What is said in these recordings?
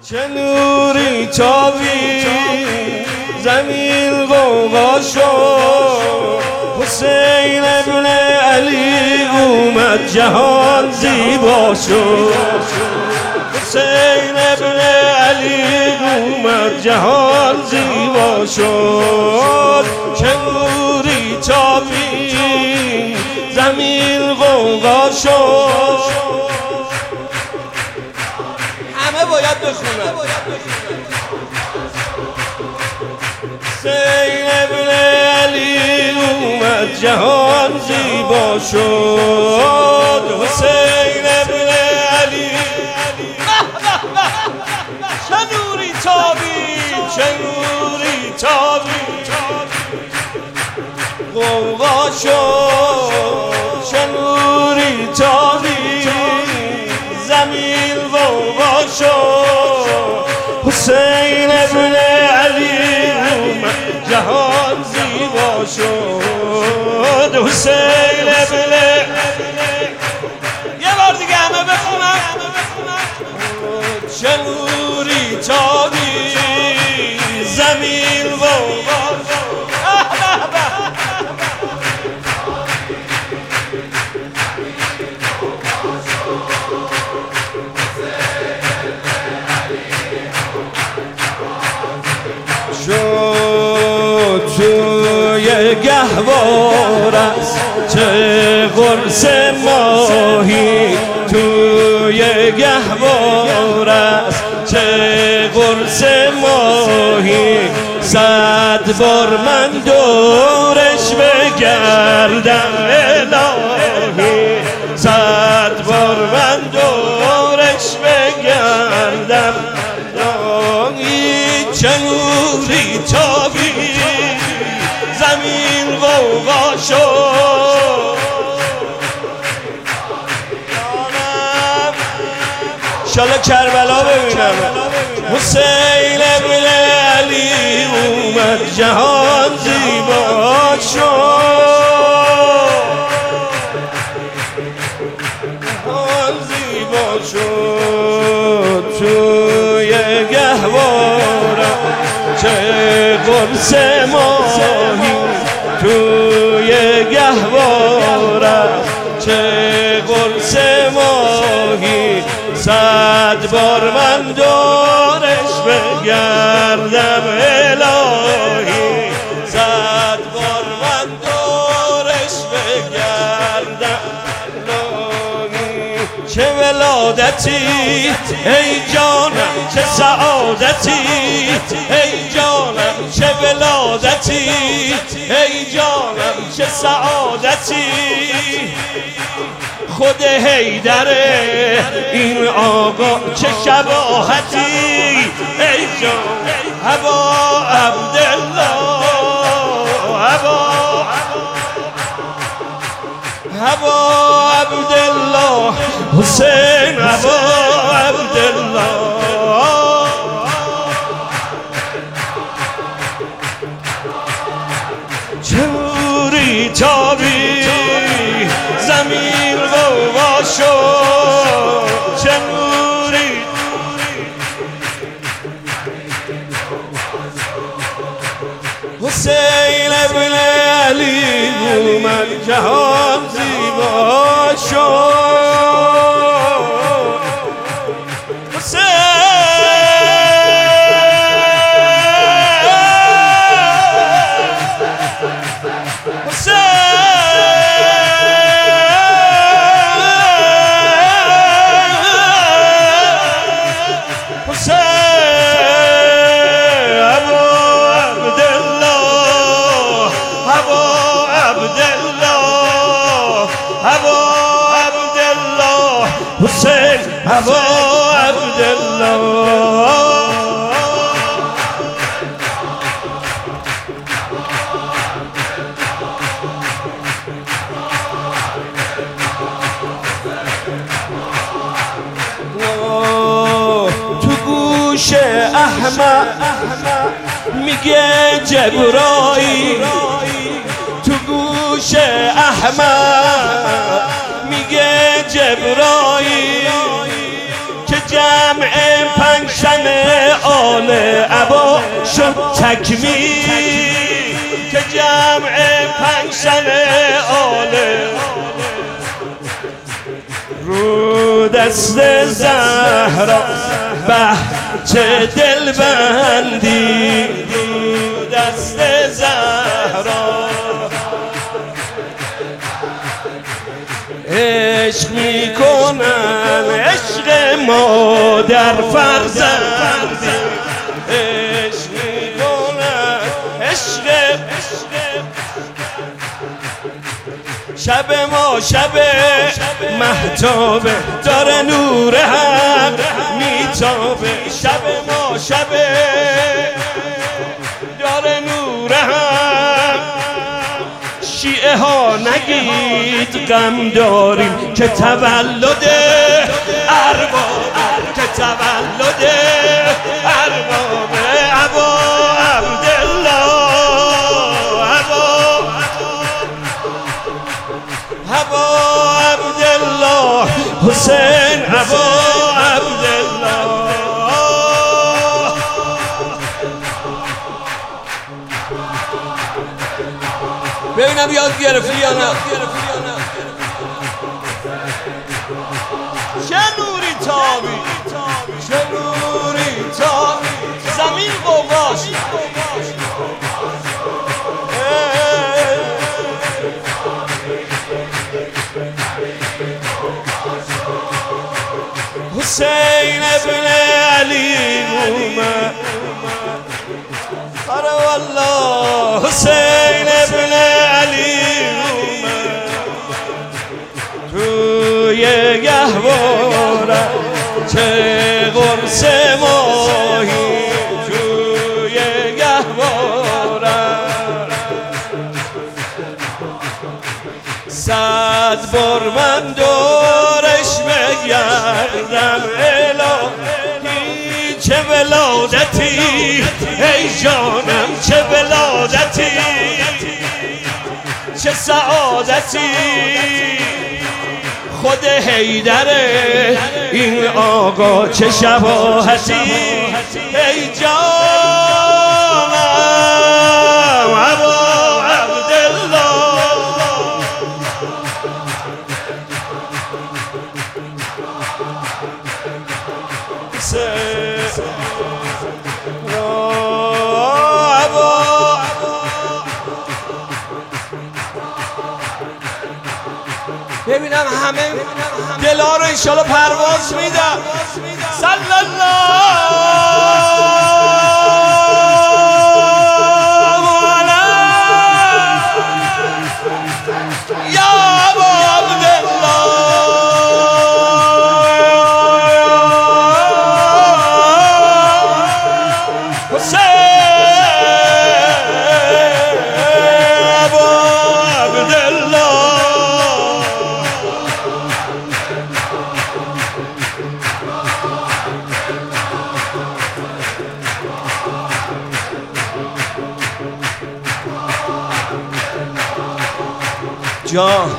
چه نوری تابی زمین غوغا شد، حسین ابن علی اومد جهان زیبا شد. حسین ابن علی اومد جهان زیبا شد. چه نوری تابی زمین غوغا شد. همه باید بخونن. حسین ابن علی اومد جهان زیبا شد. حسین ابن علی چه نوری تابی، چه نوری تابی غوغا شد. چه نوری تابی زمین غوغا شد. حسین ابن علی اومد جهان زیبا شد. حسین ابن یه بار دیگه همه بخونم. چه نوری تابی زمین غوغا شد. شد توی گهوار است چه قرص ماهی، توی گهوار است چه قرص ماهی. 100 بار من دورش بگردم الهی، 100 بار من دورش بگردم الهی. چه نوری تابی زمین غوغا شد. انشالله کربلا ببینم. حسین ابن علی اومد جهان زیبا شد. جهان زیبا شد. توی گهوارم چه قرص ماهی، توی گهوارم چه قرص ماهی. 100 بار من دورش بگردم الهی، 100 بار من دورش بگردم الهی. چه ولادتی ای جانم، چه سعادتی ای جانم، چه ولادتی ای جانم، چه سعادتی. خود حیدره این آقا چه شباهتی ای جان. ابا عبدالله، ابا عبدالله حسین، ابا عبدالله. چه نوری تابی زمین غوغا شد. چه نوری حسین ابن علی اومد جهان زیبا شد. حسین ابا عبدالله. تو گوش احمد میگه جبرائیل، تو گوش احمد میگه جبرائیل که جمع پنجشنبه تکمیل که جمع 5 سنه آله رو دست زهرا بچه دل بندی رو دست زهرا عشق میکنن عشق مادر فرزندی عشق میکنن عشق شب ما شب مهتابه داره نور حق میتابه شب ما شب داره نور حق شیعه ها نگید غم داریم که تولد ارباب که تولد ارباب ابا عبدالله ابا عبدالله حسین ابا عبدالله ببینم یاد گرفتی یا نه چه نوری تابی چه نوری تابی زمین قوقاش حسین ابن علی اومد آره والله حسین ابن علی اومد توی گهواره چه قرص ماهی توی گهواره 100 بار من دورش بگردم الهی چه ولادتی ای جانم چه ولادتی چه سعادتی خود حیدره این آقا چه شباهتی ای جانم ابا عبدالله ببینم همه دلا رو انشالله پرواز میدم صلی الله علی یا ابا عبدالله حسین ابا عبدالله جان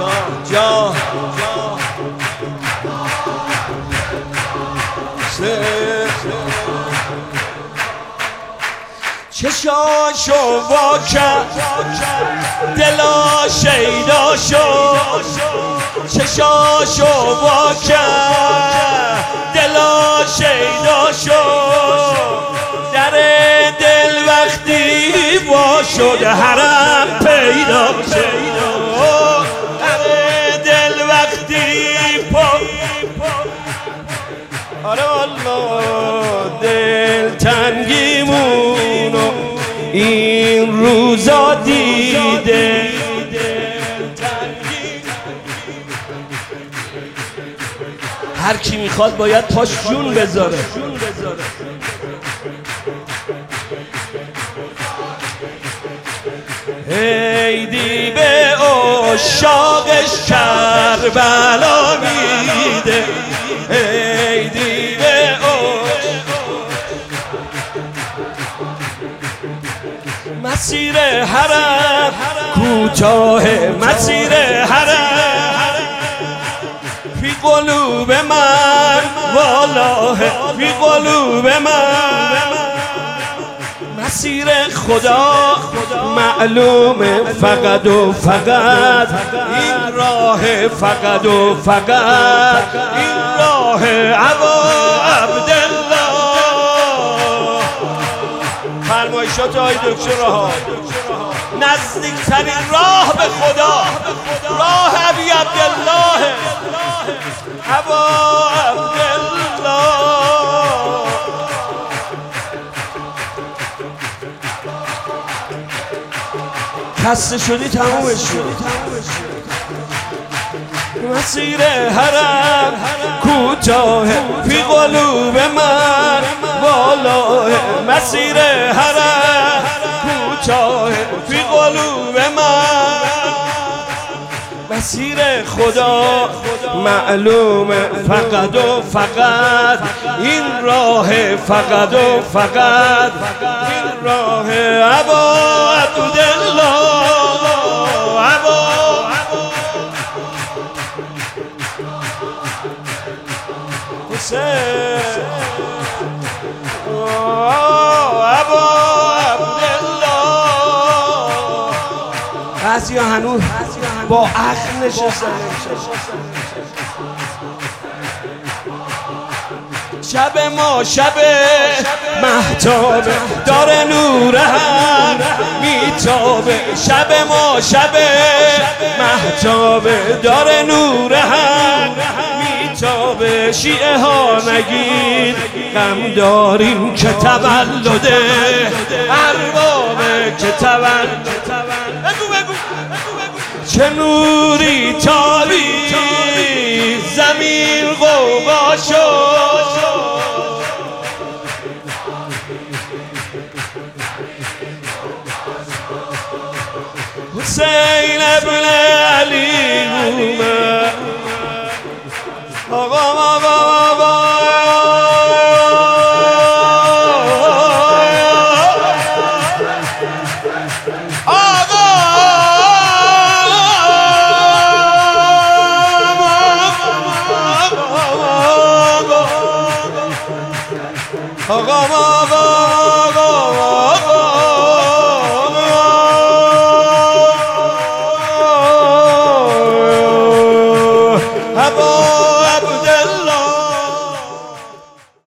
چشاشو وا کرد دلا شیدا شد چشاشو وا کرد دلا شیدا شد در دل وقتی وا شد حرم پیدا شد آره والله دل تنگیمونو این روزا دیده هر کی میخواد باید پاش جون بذاره عیدی به عشاقش کربلا میده عیدی به مسیر حرم کوتاه مسیر حرم فی قلوب والله فی قلوب مسیر خدا معلومه فقط و فقط این راه، فقط و فقط این راه ابا عبدالله. فرمایشات آقای دکتر ها، نزدیکترین راه به خدا راه ابی عبدالله، ابا عبدالله. خسته شدی تمومش شد. مسیر حرم کوتاه فی قلوب من والله، مسیر حرم کوتاه فی قلوب من، مسیر خدا معلومه فقط و فقط این راه، فقط و فقط این راه ابا عبدالله، ابا حسین، ابا عبدالله. بعضی ها هنوز با عقل نشستن. شب ما شب مهتابه داره نور هم میتابه، شب ما شب مهتابه داره نور هم میتابه. شیعه ها نگید غم داریم که تولده اربابه، که تولد چه نوری تابی زمین غوغا شد. حسین ابن علی اومد، آقا آقا